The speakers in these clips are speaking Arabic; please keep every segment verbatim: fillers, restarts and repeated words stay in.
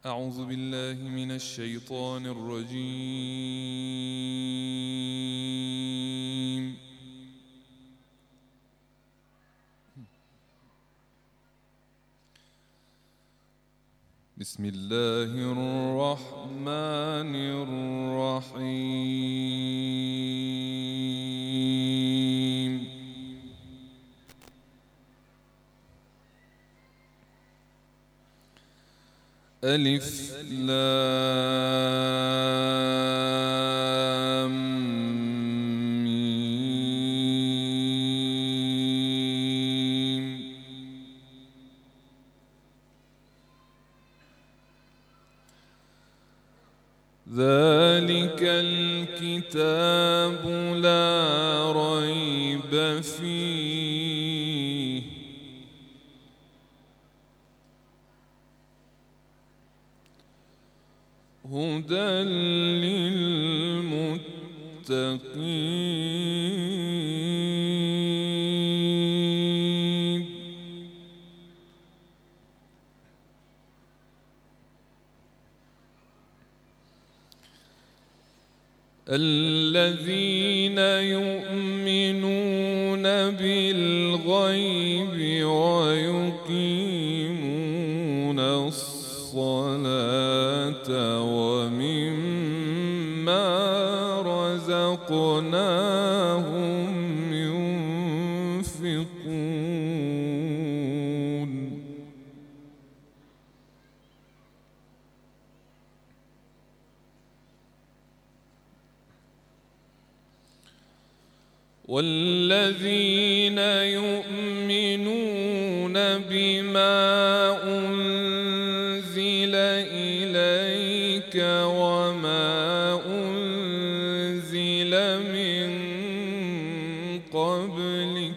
أعوذ بالله من الشيطان الرجيم. بسم الله الرحمن الرحيم. ألف لام ميم. ذلك الكتاب لا ريب فيه هدى للمتقين. الذين يؤمنون بالغيب ويقيمون الصلاة ومما رزقناهم ينفقون. والذين يؤمنون بما أنزل إليك وما أنزل من قبلك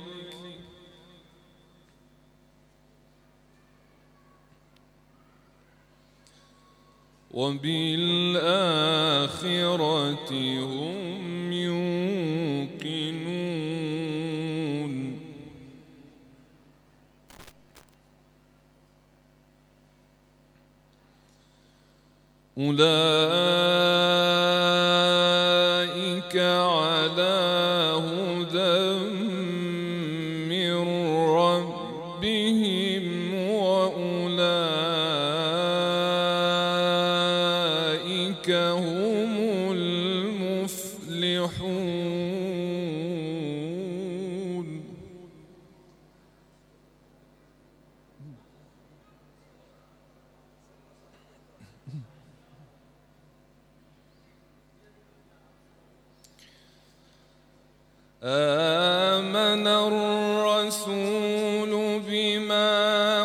وبالآخرة هم يوقنون. أولئك على هدى من ربهم وأولئك هم المفلحون. آمن الرسول بما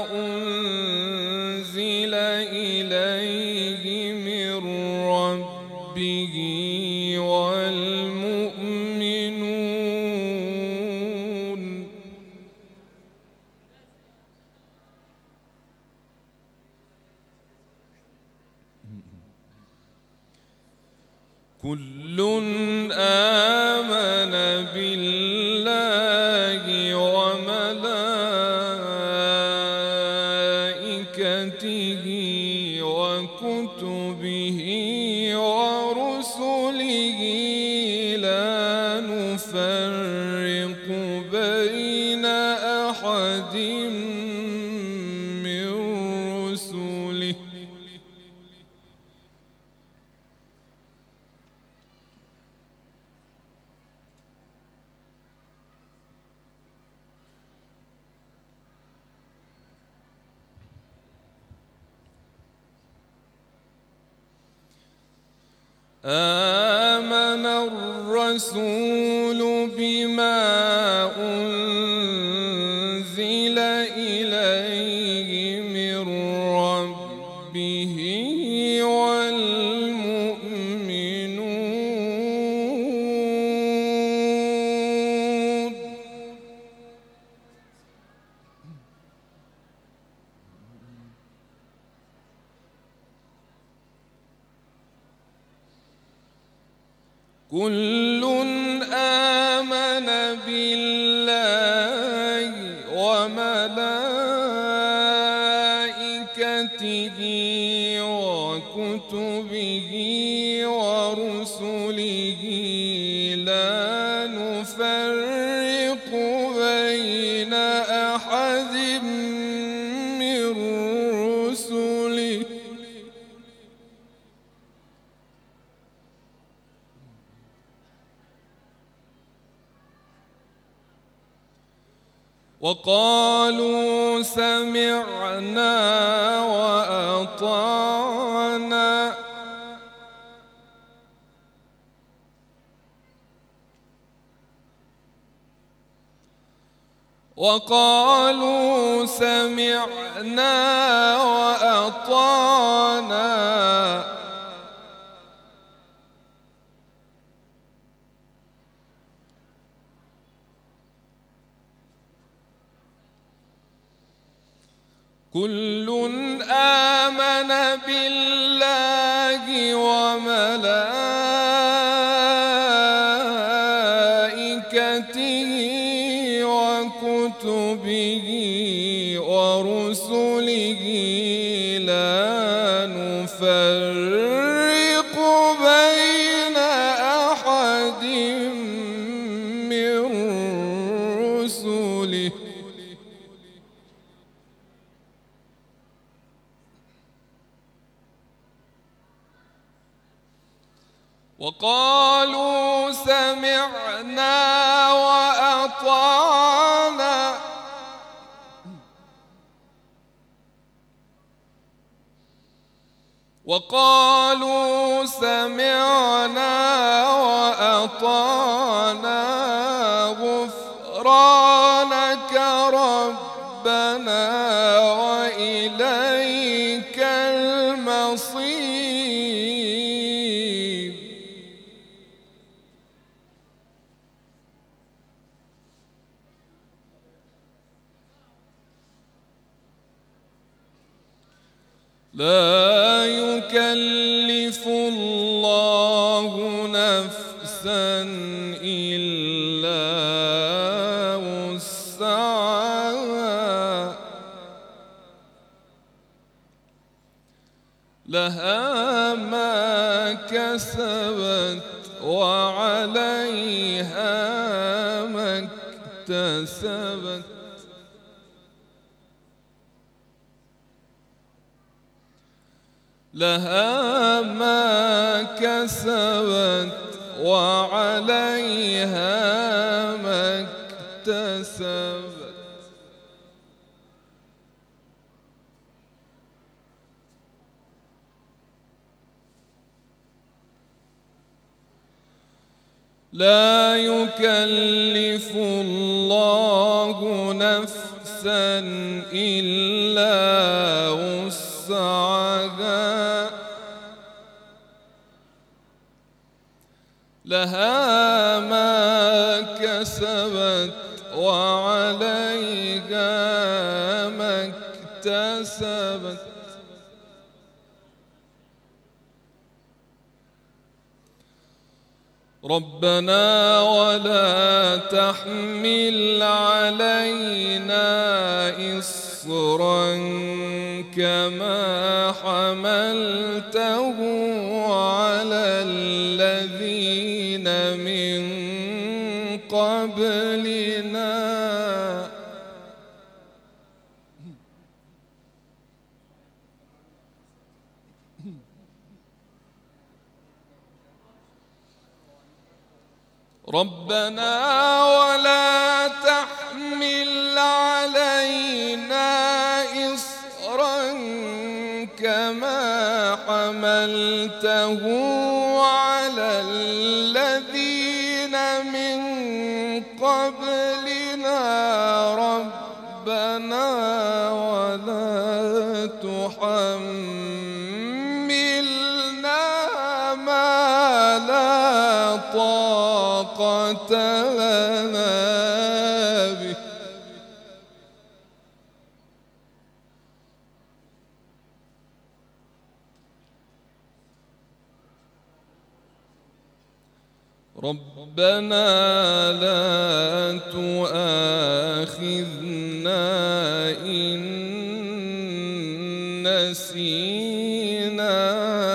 أنزل إليه من ربه والمؤمنون كل آمن بالله وملائكته وكتبه ورسله لا نفرق بين أحد من رسله آمن الرسول بما أنزل إليه من ربه والمؤمنون كل آمن بالله وملائكته وكتبه وكتبه ورسله لا نفرق بين أحد من رسله وقالوا سمعنا وأطعنا وقالوا سمعنا وأطعنا كل آمن بالله وملائكته وكتبه ورسله لا نفرق بين أحد من رسله وقالوا سمعنا وأطعنا وقالوا سمعنا وأطعنا غفرانك ربنا وإليك المصير لا يكلف الله نفسا إلا وسعها لها ما كسبت وعليها ما اكتسبت لها ما كسبت وعليها ما اكتسبت لا يكلف الله نفسا إلا وسعها لها ما كسبت وعليها ما اكتسبت ربنا ولا تحمل علينا إصرا كما حملته على الذين من قبلنا ربنا ولا تحمل علينا إصرا كما حملته على الذين من قبلنا ربنا ولا تحملنا ما لا طاقة لنا به ربنا لا تؤاخذنا إن نسينا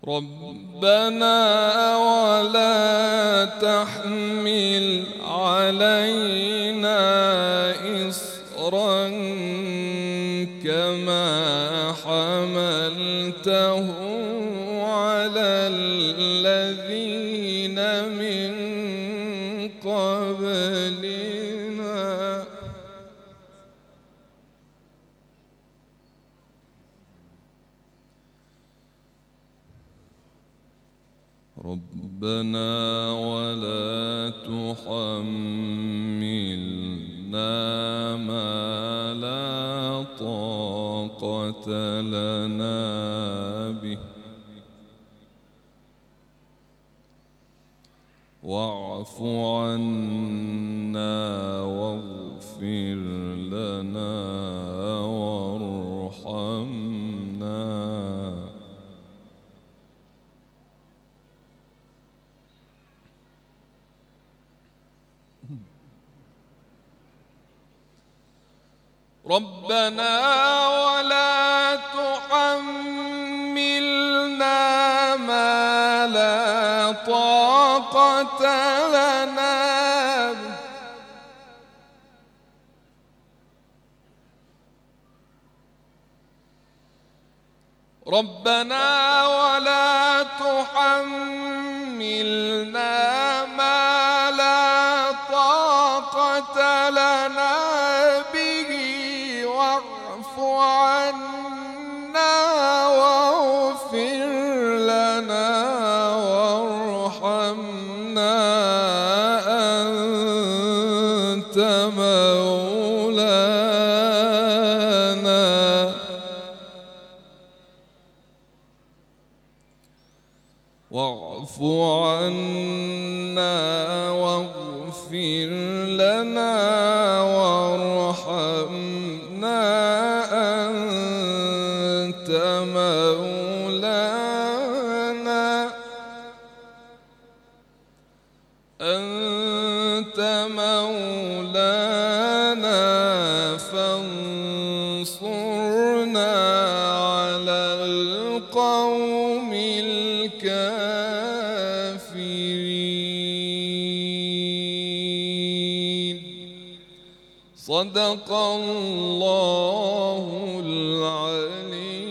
ربنا ولا تحمل علينا إصرا كما حملته على الذين من قبلنا. ربنا ولا تحملنا ما لا طاقة لنا به واعف عنا واغفر لنا وارحمنا. ربنا ولا تحملنا ما لا طاقة لنا به ربنا ولا تحملنا ما لا طاقة لنا واعف عنا واغفر لنا وارحمنا أنت مولانا. واعف عنا واغفر لنا وارحمنا أنت مولانا أنت مولانا فانصرنا على القوم الكافرين. صدق الله العلي